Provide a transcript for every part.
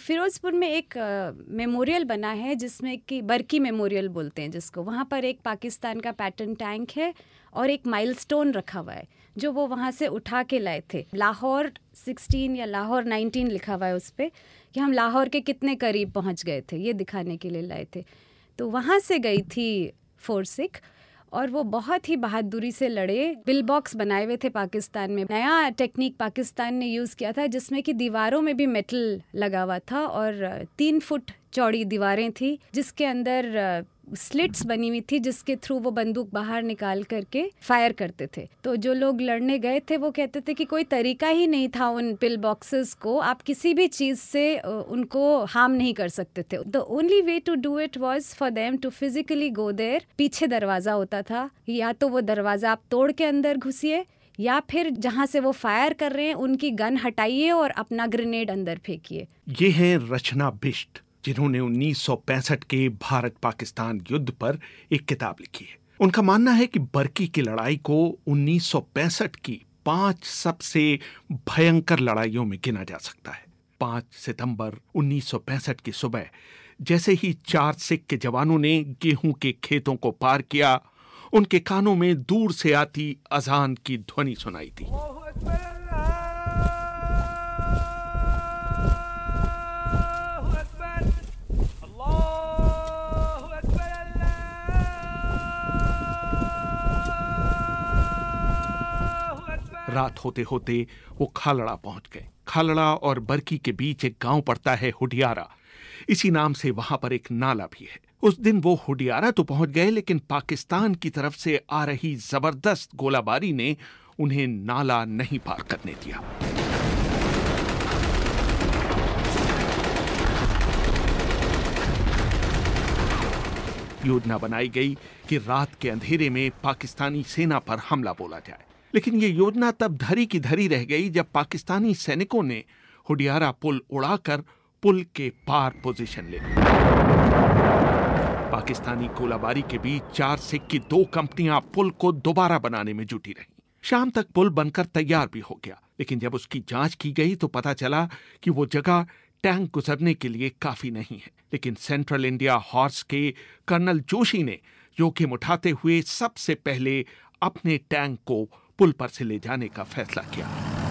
फिरोज़पुर में एक मेमोरियल बना है जिसमें कि बर्की मेमोरियल बोलते हैं जिसको। वहाँ पर एक पाकिस्तान का पैटर्न टैंक है और एक माइलस्टोन रखा हुआ है जो वो वहाँ से उठा के लाए थे। लाहौर 16 या लाहौर 19 लिखा हुआ है उस पर कि हम लाहौर के कितने करीब पहुँच गए थे, ये दिखाने के लिए लाए थे। तो वहाँ से गई थी फोर्सिक और वो बहुत ही बहादुरी से लड़े। पिल बॉक्स बनाए हुए थे पाकिस्तान में। नया टेक्निक पाकिस्तान ने यूज़ किया था जिसमें कि दीवारों में भी मेटल लगा हुआ था और 3 फुट चौड़ी दीवारें थी जिसके अंदर स्लिट्स बनी हुई थी जिसके थ्रू वो बंदूक बाहर निकाल करके फायर करते थे। तो जो लोग लड़ने गए थे वो कहते थे कि कोई तरीका ही नहीं था उन पिल बॉक्सेस को, आप किसी भी चीज़ से उनको हार्म नहीं कर सकते थे। The only way to do it was for them to physically go there. पीछे दरवाज़ा होता था, या तो वो दरवाज़ा आप तोड़ के अंदर घुसिए या फिर जहाँ से वो फायर कर रहे हैं उनकी गन हटाइए और अपना ग्रेनेड अंदर फेंकिए। ये हैं रचना बिष्ट, जिन्होंने 1965 के भारत पाकिस्तान युद्ध पर एक किताब लिखी है। उनका मानना है कि बर्की की लड़ाई को 1965 की 5 सबसे भयंकर लड़ाइयों में गिना जा सकता है। 5 सितंबर 1965 की सुबह जैसे ही 4 सिख के जवानों ने गेहूं के खेतों को पार किया, उनके कानों में दूर से आती अजान की ध्वनि सुनाई दी। रात होते होते वो खालड़ा पहुंच गए। खालड़ा और बर्की के बीच एक गांव पड़ता है हुडियारा। इसी नाम से वहां पर एक नाला भी है। उस दिन वो हुडियारा तो पहुंच गए, लेकिन पाकिस्तान की तरफ से आ रही जबरदस्त गोलाबारी ने उन्हें नाला नहीं पार करने दिया। योजना बनाई गई कि रात के अंधेरे में पाकिस्तानी सेना पर हमला बोला जाए, लेकिन ये योजना तब धरी की धरी रह गई जब पाकिस्तानी सैनिकों ने हुडियारा पुल उड़ाकर पुल के पार पोजीशन ले ली। पाकिस्तानी गोलाबारी के बीच 4 सिख की 2 कंपनियां पुल को दोबारा बनाने में जुटी रहीं। शाम तक पुल बनकर तैयार भी हो गया, लेकिन जब उसकी जांच की गई तो पता चला कि वो जगह टैंक गुजरने के लिए काफी नहीं है। लेकिन सेंट्रल इंडिया हॉर्स के कर्नल जोशी ने जोखिम उठाते हुए सबसे पहले अपने टैंक को पुल पर से ले जाने का फैसला किया।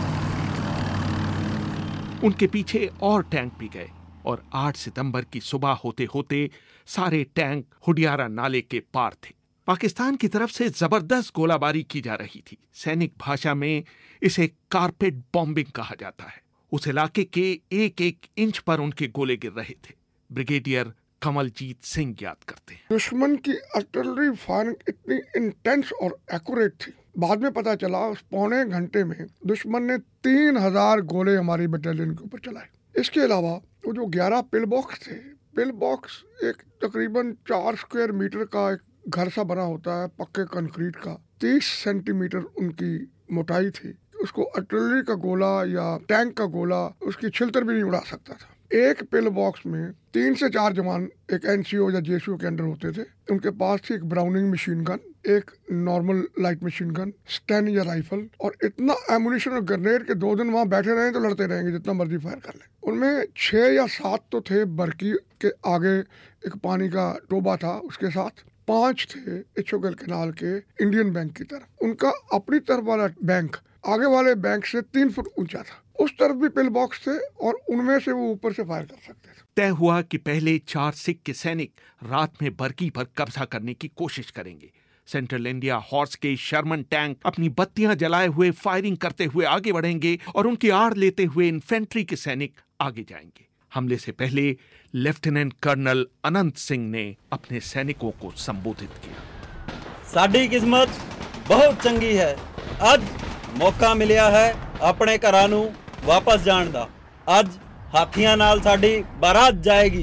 उनके पीछे और टैंक भी गए और 8 सितंबर की सुबह होते होते सारे टैंक हुडियारा नाले के पार थे। पाकिस्तान की तरफ से जबरदस्त गोलाबारी की जा रही थी। सैनिक भाषा में इसे कारपेट बॉम्बिंग कहा जाता है। उस इलाके के एक इंच पर उनके गोले गिर रहे थे। ब्रिगेडियर कमलजीत सिंह याद करते हैं। दुश्मन की आर्टिलरी फायरिंग इतनी इंटेंस और एक्यूरेट थी, बाद में पता चला उस पौने घंटे में दुश्मन ने 3000 गोले हमारी बटालियन के ऊपर चलाए। इसके अलावा वो जो 11 पिल बॉक्स थे, पिल बॉक्स एक तकरीबन 4 स्क्वायर मीटर का एक घर सा बना होता है पक्के कंक्रीट का। 30 सेंटीमीटर उनकी मोटाई थी। उसको आर्टिलरी का गोला या टैंक का गोला उसकी छिलतर भी नहीं उड़ा सकता था। एक पिल बॉक्स में 3 से 4 जवान एक एनसीओ या जेसीओ के अंडर होते थे। उनके पास थी एक ब्राउनिंग मशीन गन, एक normal light machine gun, sten या राइफल, और इतना एमुनिशन और ग्रेनेड के 2 दिन वहां बैठे रहे तो लड़ते रहेंगे जितना मर्जी फायर कर ले। उनमें 6 या 7 तो थे बर्की के आगे एक पानी का टोबा था, उसके साथ 5 थे इच्छोगल कैनाल के इंडियन बैंक की तरफ। उनका अपनी तरफ वाला बैंक आगे वाले बैंक से 3 फुट ऊंचा था। उस तरफ भी पिल बॉक्स थे और उनमें से वो ऊपर से फायर कर सकते थे। तय हुआ कि पहले 4 सिख के सैनिक रात में बर्की पर कब्जा करने की कोशिश करेंगे। सेंट्रल इंडिया हॉर्स के शर्मन टैंक अपनी बत्तियां जलाए हुए फायरिंग करते हुए आगे बढ़ेंगे और उनकी आड़ लेते हुए इन्फेंट्री के सैनिक आगे जाएंगे। हमले से पहले लेफ्टिनेंट कर्नल अनंत सिंह ने अपने सैनिकों को संबोधित किया। साडी किस्मत बहुत चंगी है, आज मौका मिलिया है अपने घरां नूं वापस जाण दा। आज हाथियां नाल साडी बारात जाएगी,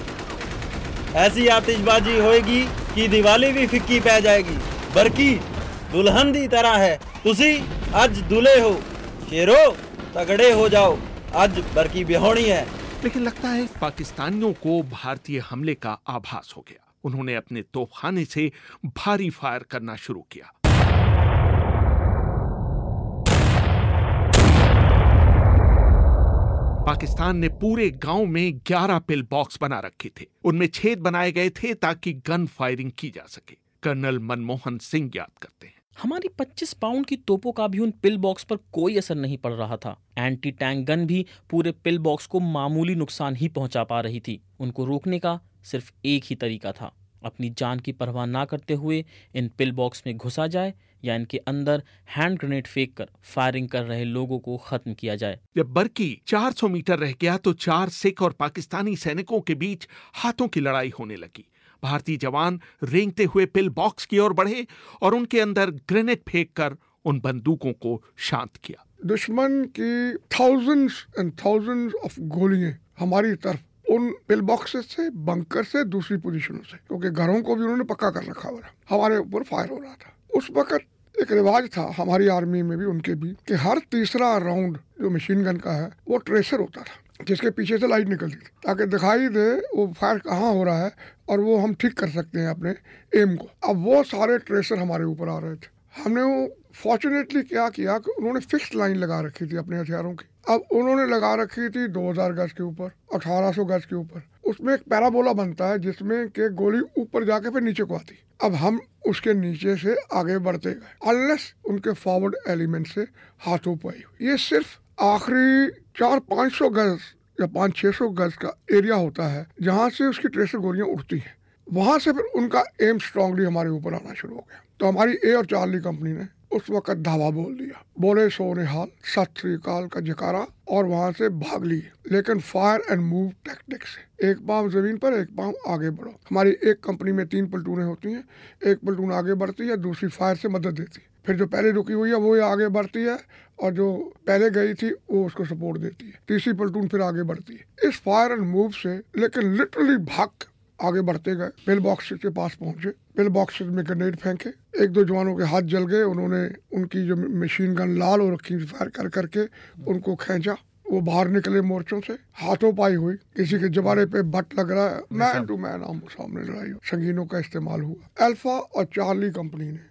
ऐसी आतिशबाजी होएगी कि दिवाली भी फिक्की पै जाएगी। बरकी दुल्हन दी तरह है, तुसी आज दूल्हे हो, शेरो तगड़े हो जाओ, आज बरकी बिहोनी है। लेकिन लगता है पाकिस्तानियों को भारतीय हमले का आभास हो गया। उन्होंने अपने तोपखाने से भारी फायर करना शुरू किया। पाकिस्तान ने पूरे गांव में 11 पिल बॉक्स बना रखे थे। उनमें छेद बनाए गए थे ताकि गन फायरिंग की जा सके। कर्नल मनमोहन सिंह याद करते हैं, हमारी 25 पाउंड की तोपों का भी उन पिल बॉक्स पर कोई असर नहीं पड़ रहा था। एंटी टैंक गन भी पूरे पिल बॉक्स को मामूली नुकसान ही पहुंचा पा रही थी। उनको रोकने का सिर्फ एक ही तरीका था, अपनी जान की परवाह ना करते हुए इन पिल बॉक्स में घुसा जाए या इनके अंदर हैंड ग्रेनेड फेंक कर फायरिंग कर रहे लोगों को खत्म किया जाए। जब बर्की 400 मीटर रह गया तो 4 सिख और पाकिस्तानी सैनिकों के बीच हाथों की लड़ाई होने लगी। भारतीय जवान रेंगते हुए पिल बॉक्स की ओर बढ़े और उनके अंदर ग्रेनेड फेंक कर उन बंदूकों को शांत किया। दुश्मन की thousands and thousands ऑफ गोलियां हमारी तरफ उन पिल बॉक्सेस से, बंकर से, दूसरी पोजीशनों से, क्योंकि घरों को भी उन्होंने पक्का कर रखा हुआ, हमारे ऊपर फायर हो रहा था। उस वक्त एक रिवाज था हमारी आर्मी में भी, उनके भी, कि हर तीसरा राउंड जो मशीन गन का है वो ट्रेसर होता था, जिसके पीछे से लाइट निकलती थी ताकि दिखाई दे वो फायर कहाँ हो रहा है और वो हम ठीक कर सकते हैं अपने एम को। अब वो सारे ट्रेसर हमारे ऊपर आ रहे थे। हमने वो फॉर्चुनेटली क्या किया कि उन्होंने फिक्स लाइन लगा रखी थी अपने हथियारों की। अब उन्होंने लगा रखी थी 2000 गज के ऊपर, 1800 गज के ऊपर। उसमें एक पैराबोला बनता है जिसमें के गोली ऊपर जाके फिर नीचे को आती। अब हम उसके नीचे से आगे बढ़ते गए अनलेस उनके फॉरवर्ड एलिमेंट से हाथों पाई। ये सिर्फ आखिरी 400-500 गज या 500-600 गज का एरिया होता है जहाँ से उसकी ट्रेसर गोलियां उड़ती हैं। वहां से फिर उनका एम स्ट्रांगली हमारे ऊपर आना शुरू हो गया। तो हमारी ए और चार्ली कंपनी ने उस वक्त धावा बोल दिया, बोले सोने हाल, सत श्री अकाल का जकारा, और वहां से भाग लिए, लेकिन फायर एंड मूव टैक्टिक से। एक पांव जमीन पर, एक पांव आगे बढ़ो। हमारी एक कंपनी में 3 प्लटूनें होती हैं, एक प्लटून आगे बढ़ती है, दूसरी फायर से मदद देती है, फिर जो पहले रुकी हुई है वो आगे बढ़ती है और जो पहले गई थी वो उसको सपोर्ट देती है, तीसरी प्लटून फिर आगे बढ़ती है। इस फायर एंड मूव से लेकिन लिटरली भाग आगे बढ़ते गए, पिल बॉक्स के पास पहुंचे, पिल बॉक्स में ग्रेनेड फेंके, 1-2 जवानों के हाथ जल गए। उन्होंने उनकी जो मशीन गन लाल हो रखी फायर कर करके उनको खींचा, वो बाहर निकले मोर्चों से, हाथों पाई हुई, किसी के जबारे पे बट लग रहा है, मैन टू मैन आमो सामने लड़ाई हो, संगीनों का इस्तेमाल हुआ। अल्फा और चार्ली कंपनी ने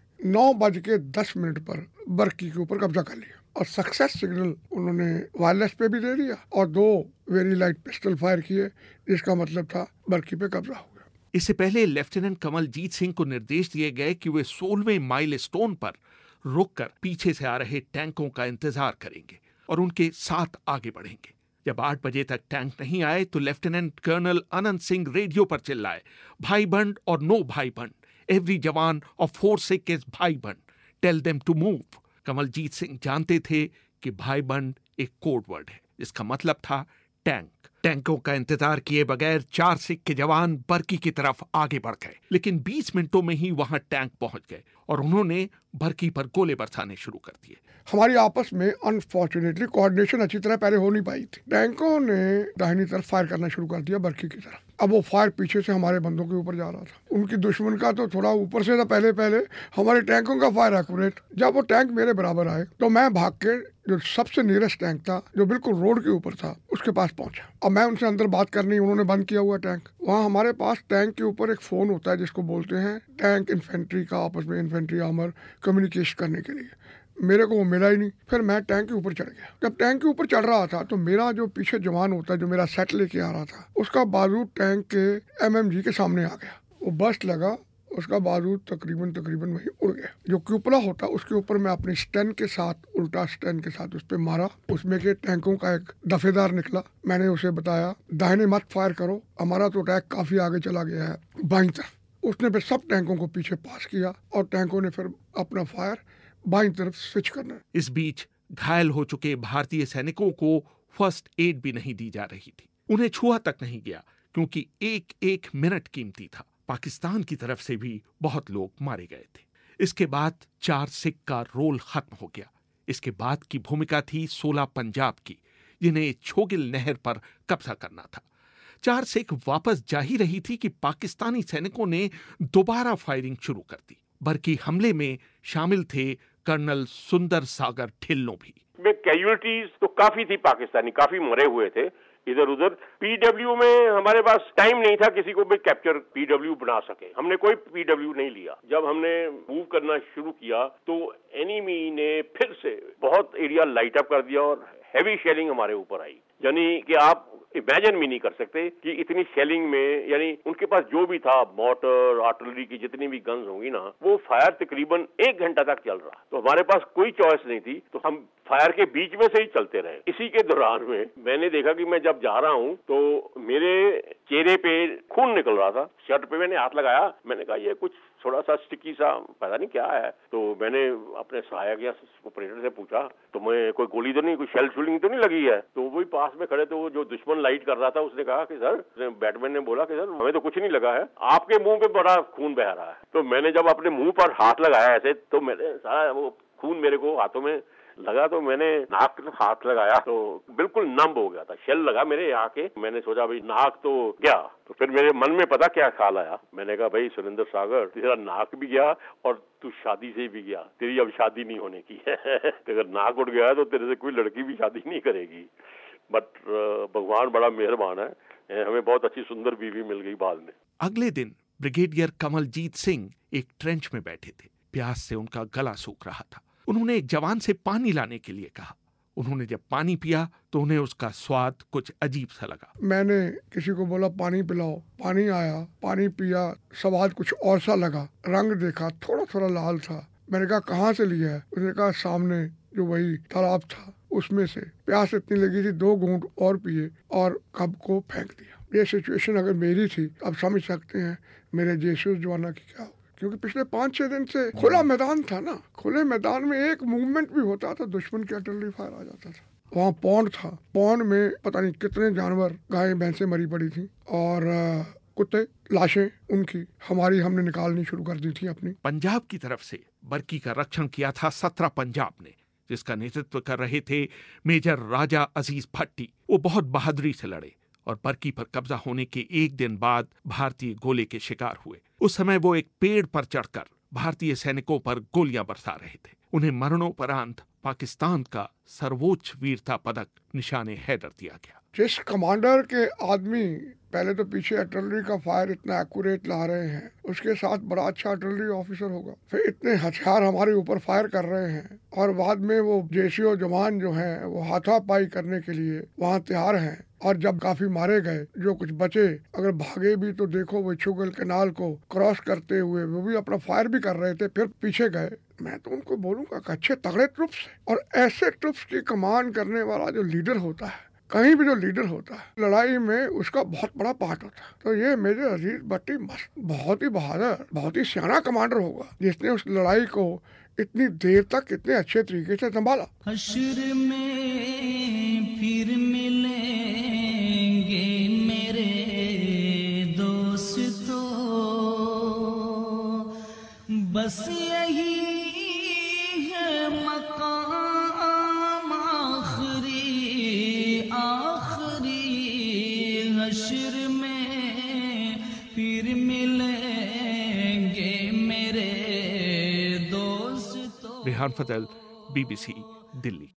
9:10 पर बर्की के ऊपर कब्जा कर लिया और सक्सेस सिग्नल उन्होंने वायरलेस पे भी दे दिया और 2 वेरी लाइट पिस्टल फायर किए, जिसका मतलब था बर्की पे कब्जा हो गया। इससे पहले लेफ्टिनेंट कमलजीत सिंह को निर्देश दिए गए कि वे 16वें माइलस्टोन पर रुककर पीछे से आ रहे टैंकों का इंतजार करेंगे और उनके साथ आगे बढ़ेंगे। जब 8 बजे तक टैंक नहीं आए तो lieutenant colonel Anant Singh radio पर चिल्लाए, भाई बंड और नो भाई बंड, एवरी जवान और 4 सिख इज भाई बंड, tell them to move. Kamaljeet Singh जानते थे कि भाई बंड एक कोड वर्ड है जिसका मतलब था टैंक। टैंकों का इंतजार किए बगैर 4 सिख के जवान बर्की की तरफ आगे बढ़ गए, लेकिन 20 मिनटों में ही वहां टैंक पहुंच गए और उन्होंने बर्की पर गोले बरसाने शुरू कर दिए। हमारी आपस में अनफॉर्चुनेटली कोऑर्डिनेशन अच्छी तरह पहले हो नहीं पाई थी। टैंकों ने दाहिनी तरफ फायर करना शुरू कर दिया बर्की की तरफ। अब वो फायर पीछे से हमारे बंदों के ऊपर जा रहा था। उनकी दुश्मन का तो थोड़ा ऊपर से था पहले हमारे टैंकों का फायर एक्यूरेट। जब वो टैंक मेरे बराबर आए तो मैं भाग के जो सबसे नियरेस्ट टैंक था, जो बिल्कुल रोड के ऊपर था, उसके पास पहुंचा। अब मैं उनसे अंदर बात करनी, उन्होंने बंद किया हुआ टैंक। वहाँ हमारे पास टैंक के ऊपर एक फोन होता है जिसको बोलते हैं टैंक इन्फेंट्री का, आपस में इन्फेंट्री आर्मर कम्युनिकेशन करने के लिए। मेरे को वो मिला ही नहीं। फिर मैं टैंक के ऊपर चढ़ गया। जब टैंक के ऊपर चढ़ रहा था तो मेरा जो पीछे जवान होता है, जो मेरा सेट लेके आ रहा था, उसका बारूद टैंक के MMG के सामने आ गया। वो बस्ट लगा, उसका बारूद तकरीबन वही उड़ गया। जो क्यूपला होता उसके ऊपर मैं अपनी स्टैन के साथ, उल्टा स्टैन के साथ उस पर मारा। उसमें के टैंकों का एक दफेदार निकला। मैंने उसे बताया दाहिने मत फायर करो, हमारा तो टैंक काफी आगे चला गया है, बाईं तरफ। उसने फिर सब टैंकों को पीछे पास किया और टैंकों ने फिर अपना फायर बाईं तरफ स्विच करना। इस बीच घायल हो चुके भारतीय सैनिकों को फर्स्ट एड भी नहीं दी जा रही थी। उन्हें छुआ तक नहीं गया क्योंकि एक मिनट कीमती था। पाकिस्तान की तरफ से भी बहुत लोग मारे गए थे। इसके बाद 4 सिख का रोल खत्म हो गया। इसके बाद की भूमिका थी 16 पंजाब की, जिन्हें छोगिल नहर पर कब्जा करना था। 4 सिख वापस जा ही रही थी कि पाकिस्तानी सैनिकों ने दोबारा फायरिंग शुरू कर दी। बर्की हमले में शामिल थे कर्नल सुंदर सागर ढिल्लों भी। कैजुअलिटीज तो काफी थी, पाकिस्तानी काफी मरे हुए थे इधर उधर। पीडब्ल्यू में हमारे पास टाइम नहीं था किसी को भी कैप्चर पीडब्ल्यू बना सके। हमने कोई पीडब्ल्यू नहीं लिया। जब हमने मूव करना शुरू किया तो एनिमी ने फिर से बहुत एरिया लाइट अप कर दिया और हैवी शेलिंग हमारे ऊपर आई। यानी कि आप इमेजिन भी नहीं कर सकते कि इतनी शेलिंग में, यानी उनके पास जो भी था मोटर आर्टिलरी की जितनी भी गन्स होंगी ना, वो फायर तकरीबन 1 घंटा तक चल रहा। तो हमारे पास कोई चॉइस नहीं थी, तो हम फायर के बीच में से ही चलते रहे। इसी के दौरान में मैंने देखा कि मैं जब जा रहा हूँ तो मेरे चेहरे पे खून निकल रहा था। शर्ट पे मैंने हाथ लगाया, मैंने कहा ये कुछ थोड़ा सा स्टिकी सा, पता नहीं क्या है। तो मैंने अपने सहायक या ऑपरेटर से पूछा, तो मैं कोई गोली तो नहीं, कोई शेल शूलिंग तो नहीं लगी है? तो वही पास में खड़े थे, वो जो दुश्मन लाइट कर रहा था, उसने कहा कि सर, बैटमैन ने बोला कि सर हमें तो कुछ नहीं लगा है, आपके मुंह पे बड़ा खून बह रहा है। तो मैंने जब अपने मुंह पर हाथ लगाया ऐसे, तो मैंने सारा वो खून मेरे को हाथों में लगा, तो मैंने नाक में हाथ लगाया तो बिल्कुल नम हो गया था, शेल लगा मेरे यहाँ के। मैंने सोचा भाई नाक तो गया, तो फिर मेरे मन में पता क्या ख्याल आया, मैंने कहा भाई सुरेंद्र सागर, तेरा नाक भी गया और तू शादी से भी गया, तेरी अब शादी नहीं होने की है। अगर नाक उड़ गया तो तेरे से कोई लड़की भी शादी नहीं करेगी। बट भगवान बड़ा मेहरबान है, हमें बहुत अच्छी सुंदर बीवी मिल गई बाद में। अगले दिन ब्रिगेडियर कमलजीत सिंह एक ट्रेंच में बैठे थे। प्यास से उनका गला सूख रहा था। उन्होंने एक जवान से पानी लाने के लिए कहा। उन्होंने जब पानी पिया तो उन्हें उसका स्वाद कुछ अजीब सा लगा। मैंने किसी को बोला पानी पिलाओ, पानी आया, पानी पिया, स्वाद कुछ और सा लगा। रंग देखा, थोड़ा थोड़ा लाल था। मैंने कहा कहाँ से लिया है? उसने कहा सामने जो वही तालाब था उसमें से। प्यास इतनी लगी थी, 2 घूंट और पिए और कप को फेंक दिया। ये सिचुएशन अगर मेरी थी, अब समझ सकते हैं मेरे जेसूस जवाना की क्या हो। क्योंकि पिछले 5-6 दिन से खुला मैदान था ना, खुले मैदान में एक मूवमेंट भी होता था दुश्मन की आर्टिलरी फायर आ जाता था। वहाँ पौंड था, पौंड में पता नहीं कितने जानवर, गाय भैंसें मरी पड़ी थी और कुत्ते, लाशें उनकी हमारी हमने निकालनी शुरू कर दी थी अपनी। पंजाब की तरफ से बर्की का रक्षण किया था 17 पंजाब ने, जिसका नेतृत्व कर रहे थे मेजर राजा अजीज भट्टी। वो बहुत बहादुरी से लड़े और बर्की पर कब्जा होने के 1 दिन बाद भारतीय गोले के शिकार हुए। उस समय वो एक पेड़ पर चढ़कर भारतीय सैनिकों पर गोलियां बरसा रहे थे। उन्हें मरणोपरांत पाकिस्तान का सर्वोच्च वीरता पदक निशाने हैदर दिया गया। जिस कमांडर के आदमी पहले तो पीछे आर्टिलरी का फायर इतना एक्यूरेट ला रहे हैं, उसके साथ बड़ा अच्छा आर्टिलरी ऑफिसर होगा, फिर इतने हथियार हमारे ऊपर फायर कर रहे हैं और बाद में वो जेसीओ जवान जो हैं वो हाथापाई करने के लिए वहाँ तैयार हैं। और जब काफी मारे गए, जो कुछ बचे अगर भागे भी तो देखो वो छुगल कैनाल को क्रॉस करते हुए वो भी अपना फायर भी कर रहे थे, फिर पीछे गए। मैं तो उनको बोलूँगा कि अच्छे तगड़े ट्रुप्स है। और ऐसे ट्रुप्स की कमांड करने वाला जो लीडर होता है, कहीं भी जो लीडर होता है लड़ाई में, उसका बहुत बड़ा पार्ट होता है। तो ये मेजर अजीज भट्टी बहुत ही बहादुर, बहुत ही सियाना कमांडर होगा जिसने उस लड़ाई को इतनी देर तक इतने अच्छे तरीके से संभाला। हश्र में फिर मिलेंगे मेरे दोस्तों, बस यही है मकाम आखिरी आखिरी, हश्र में फिर मिलेंगे मेरे दोस्तों। रेहान फजल, BBC, दिल्ली।